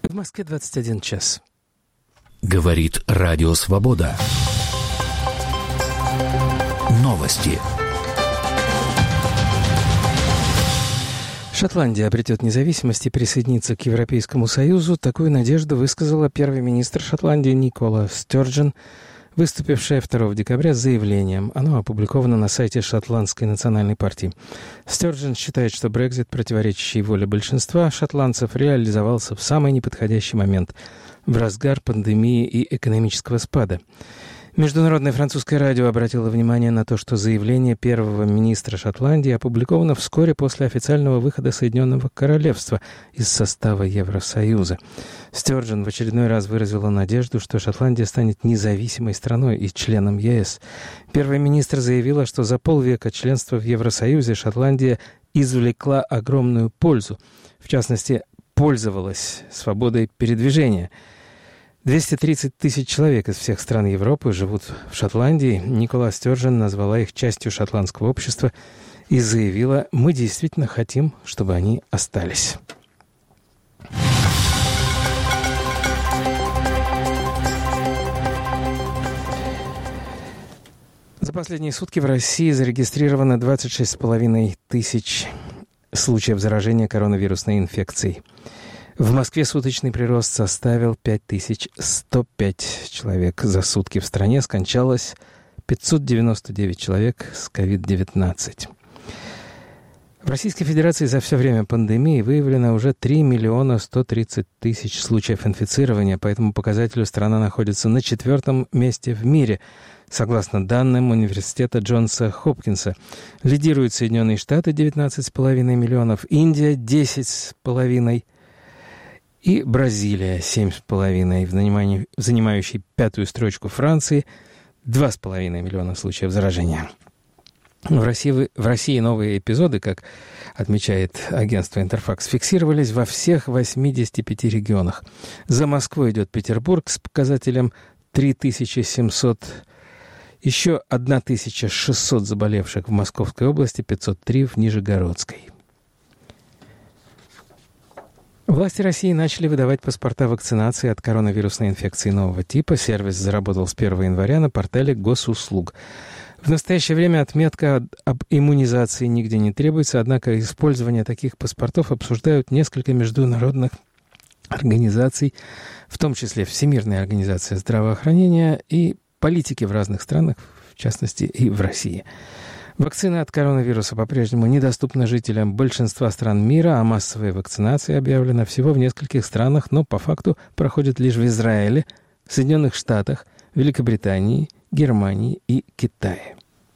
В Москве 21 час. Говорит Радио Свобода. Новости. Шотландия обретет независимость и присоединится к Европейскому Союзу. Такую надежду высказала первый министр Шотландии Никола Стёрджен, выступившая 2 декабря с заявлением. Оно опубликовано на сайте Шотландской национальной партии. Стёрджен считает, что Брексит, противоречащий воле большинства шотландцев, реализовался в самый неподходящий момент, в разгар пандемии и экономического спада. Международное французское радио обратило внимание на то, что заявление первого министра Шотландии опубликовано вскоре после официального выхода Соединенного Королевства из состава Евросоюза. Стёрджен в очередной раз выразила надежду, что Шотландия станет независимой страной и членом ЕС. Первый министр заявила, что за полвека членства в Евросоюзе Шотландия извлекла огромную пользу. В частности, пользовалась свободой передвижения. 230 тысяч человек из всех стран Европы живут в Шотландии. Никола Стёрджен назвала их частью шотландского общества и заявила: «Мы действительно хотим, чтобы они остались». За последние сутки в России зарегистрировано 26,5 тысяч случаев заражения коронавирусной инфекцией. В Москве суточный прирост составил 5105 человек за сутки. В стране скончалось 599 человек с COVID-19. В Российской Федерации за все время пандемии выявлено уже 3 130 000 случаев инфицирования. По этому показателю страна находится на 4-м месте в мире, согласно данным университета Джонса Хопкинса. Лидируют Соединенные Штаты 19,5 миллионов, Индия 10,5 и Бразилия 7,5, занимающий 5-ю строчку Франции 2,5 миллиона случаев заражения. В России новые эпизоды, как отмечает агентство «Интерфакс», фиксировались во всех 85 регионах. За Москвой идет Петербург с показателем 3700, еще 1600 заболевших в Московской области, 503 в Нижегородской. Власти России начали выдавать паспорта вакцинации от коронавирусной инфекции нового типа. Сервис заработал с 1 января на портале госуслуг. В настоящее время отметка об иммунизации нигде не требуется, однако использование таких паспортов обсуждают несколько международных организаций, в том числе Всемирная организация здравоохранения и политики в разных странах, в частности и в России. Вакцина от коронавируса по-прежнему недоступна жителям большинства стран мира, а массовая вакцинация объявлена всего в нескольких странах, но по факту проходит лишь в Израиле, Соединенных Штатах, Великобритании, Германии и Китае.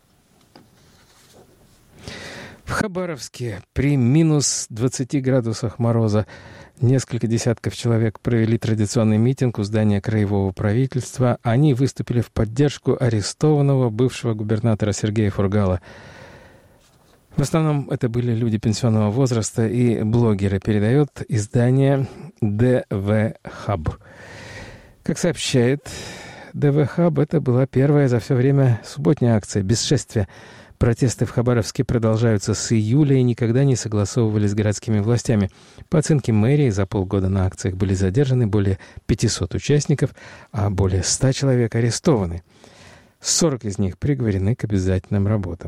В Хабаровске при минус 20 градусах мороза несколько десятков человек провели традиционный митинг у здания краевого правительства. Они выступили в поддержку арестованного бывшего губернатора Сергея Фургала. В основном это были люди пенсионного возраста и блогеры, передает издание ДВ Хаб. Как сообщает ДВ Хаб, это была первая за все время субботняя акция без шествия. Протесты в Хабаровске продолжаются с июля и никогда не согласовывались с городскими властями. По оценке мэрии, за полгода на акциях были задержаны более 500 участников, а более 100 человек арестованы. 40 из них приговорены к обязательным работам.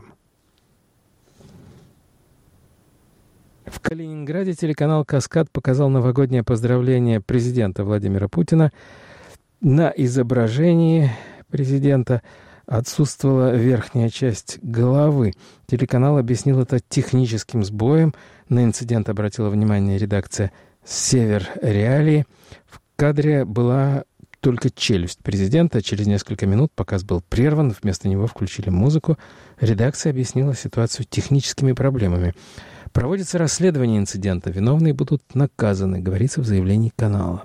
В Калининграде телеканал «Каскад» показал новогоднее поздравление президента Владимира Путина. На изображении президента отсутствовала верхняя часть головы. Телеканал объяснил это техническим сбоем. На инцидент обратила внимание редакция «Север Реалии». В кадре была только челюсть президента. Через несколько минут показ был прерван. Вместо него включили музыку. Редакция объяснила ситуацию техническими проблемами. Проводится расследование инцидента. Виновные будут наказаны, говорится в заявлении канала.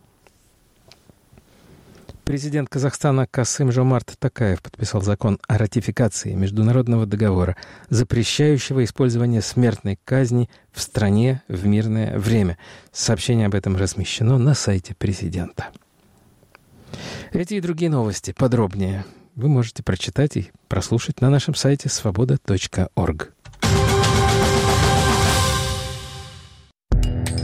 Президент Казахстана Касым-Жомарт Токаев подписал закон о ратификации международного договора, запрещающего использование смертной казни в стране в мирное время. Сообщение об этом размещено на сайте президента. Эти и другие новости подробнее вы можете прочитать и прослушать на нашем сайте svoboda.org.